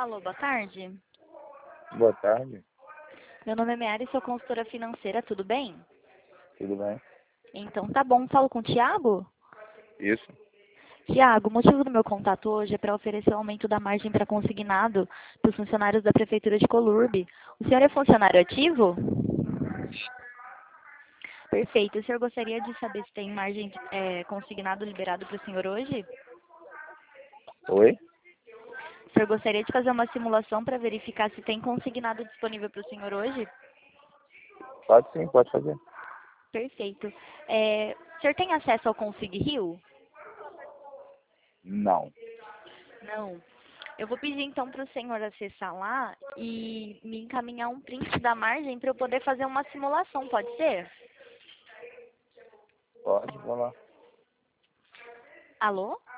Alô, boa tarde. Boa tarde, Meu nome é Meara e sou consultora financeira, tudo bem? tudo bem? Então tá bom, falo com o Tiago? Isso? Tiago, o motivo do meu contato hoje é para oferecer o aumento da margem para consignado para os funcionários da Prefeitura de Colurbe. O senhor é funcionário ativo? Perfeito. O senhor gostaria de saber se tem margem consignado liberado para o senhor hoje? Oi? O senhor gostaria de fazer uma simulação para verificar se tem consignado disponível para o senhor hoje? Pode sim, pode fazer. Perfeito. O senhor tem acesso ao Config Rio? Não. Não. Eu vou pedir então para o senhor acessar lá e me encaminhar um print da margem para eu poder fazer uma simulação, pode ser? Pode, vou lá. Alô?